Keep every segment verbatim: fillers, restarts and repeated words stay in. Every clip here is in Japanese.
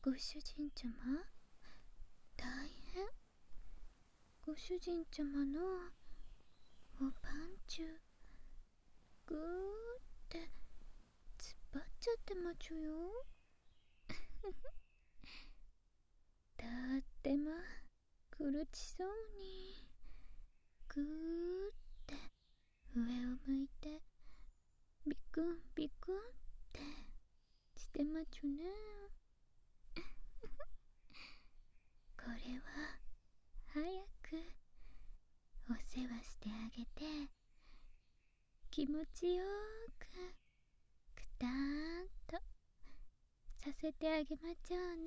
ご主人ちゃま、大変。ご主人ちゃまのおパンチュぐーって突っ張っちゃってまちゅよ。とっても苦ちそうにぐーって上を向いてビクンビクンってしてまちゅね。これは早くお世話してあげて、気持ちよくくたーんとさせてあげまちょうね。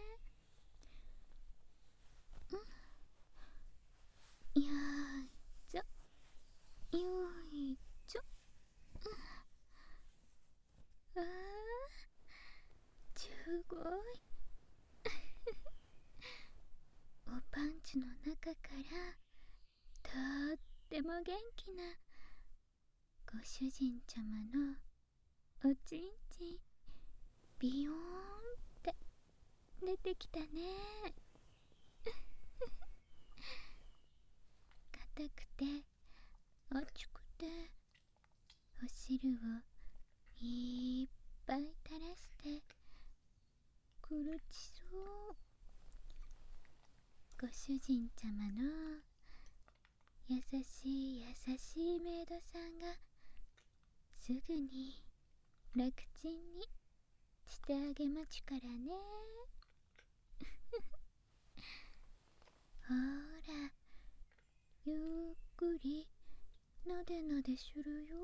うん、よいちょ、よいちょ。うん、あー、すごい。おパンチの中からとっても元気なご主人ちゃまのおちんちんビヨーンって出てきたね。硬くて熱くてお汁をいっぱい垂らして苦ちそう。ご主人ちゃまの優しい優しいメイドさんがすぐに楽ちんにしてあげまちゅからね。ほら、ゆっくりなでなでしゅるよ。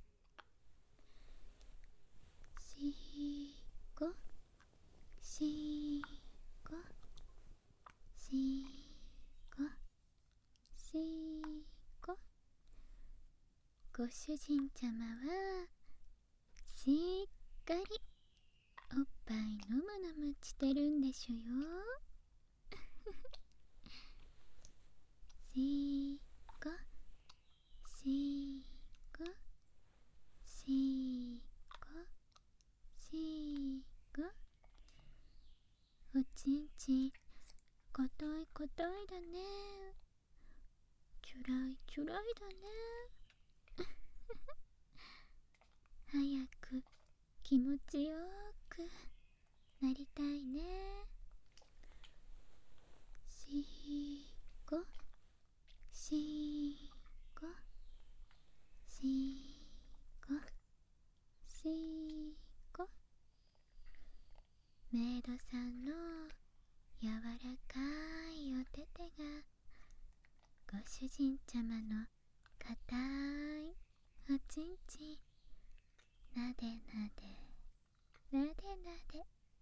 しーこしーこしーこしーこ。ご主人ちゃまはしっかりおっぱいのむのむしてるんでしゅよ。しーこしーこしーこしーこ。おちんちんかたいかたいだね。ちゅらいちゅらいだね。早く気持ちよくなりたいね。しーこしーこしーこしーこ。メイドさんの柔らかいお手手がご主人ちゃまのかたいおちんちんなでなでなでなで。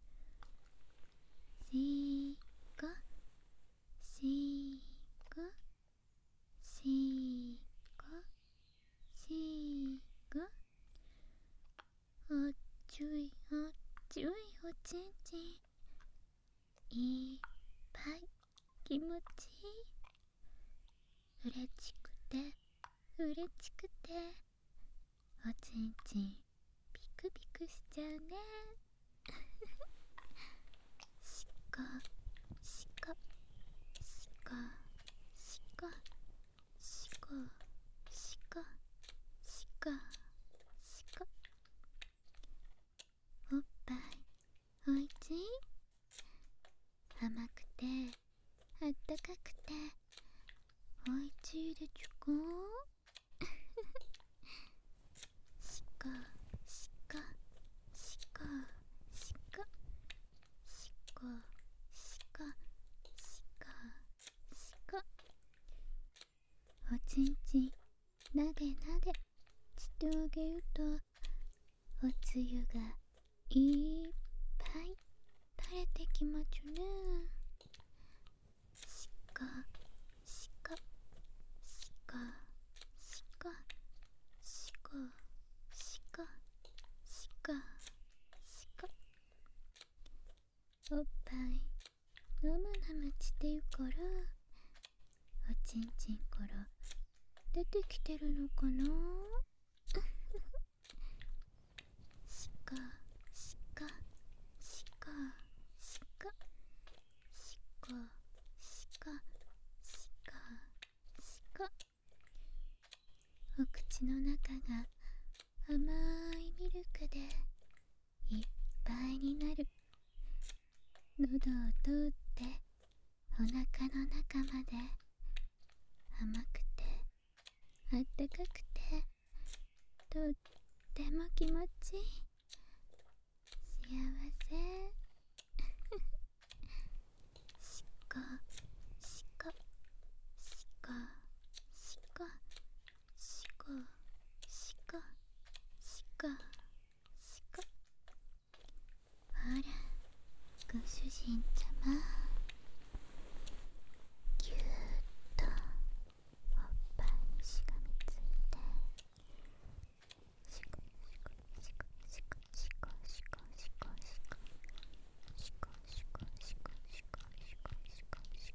しーこしーこしーこしーこ。おっちゅいおっちゅいおちんちんいっぱい気持ちいい。うれちくてうれちくておちんちんピクピクしちゃうね。しこしこしこしこしこしこしこしこ。おっぱいおいちい。甘くてあったかくておいちいでちゅか。しこしこしこしこしこしこしこしこ。おちんちんなでなでしてあげるとおつゆがいっぱい垂れてきまちゅね。しこしこしこしこしこしこしこしこ。おっぱいのむのむしてるからおちんちんから出てきてるのかな。しこしこしこしこ口の中が甘いミルクでいっぱいになる。喉を通ってお腹の中まで甘くてあったかくてとっても気持ちいい。幸せ。しこしこしこしこしこしこしこしこ。ほら、ご主人様、ぎゅーっとおっぱいにしがみついて、しこしこしこしこしこしこしこしこしこしこしこしこしこしこしこし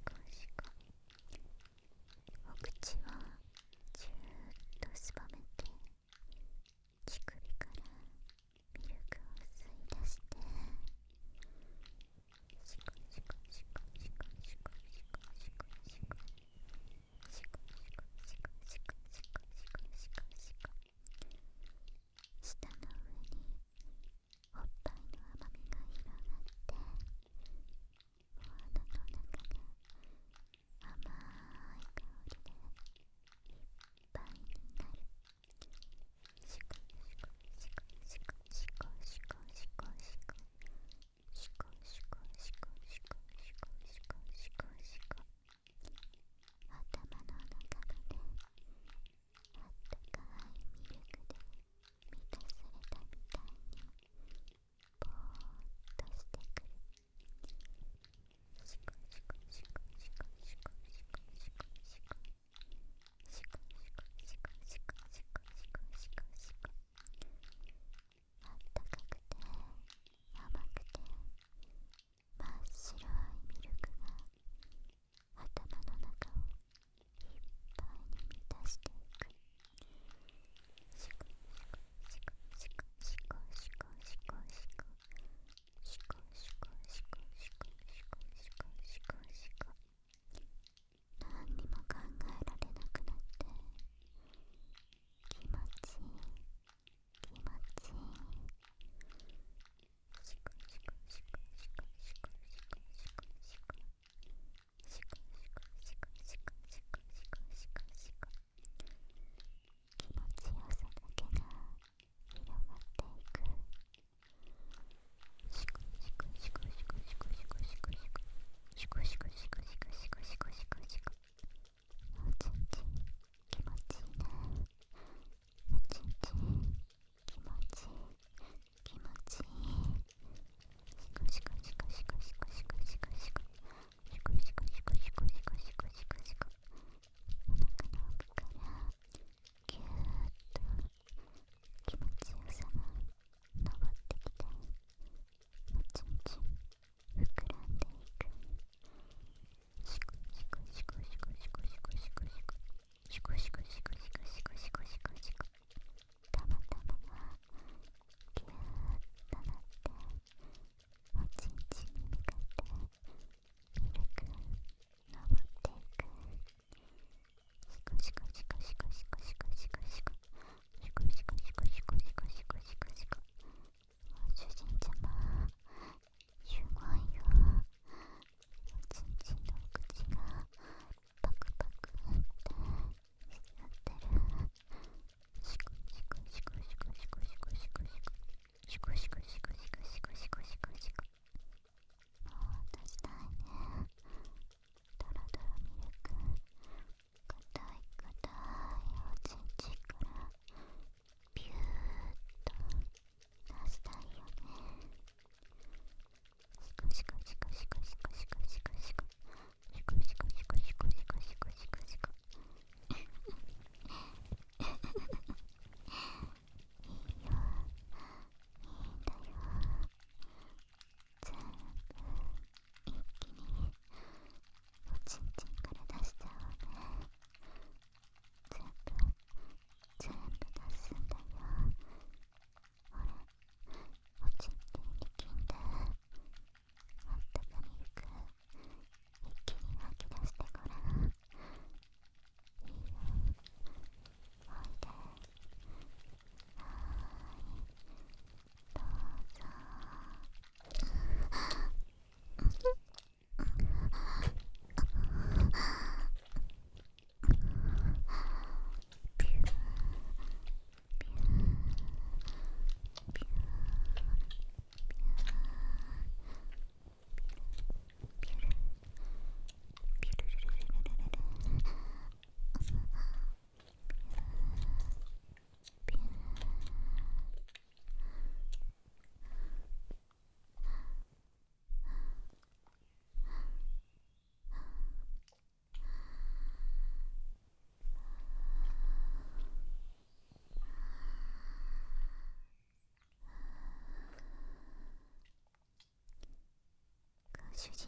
主人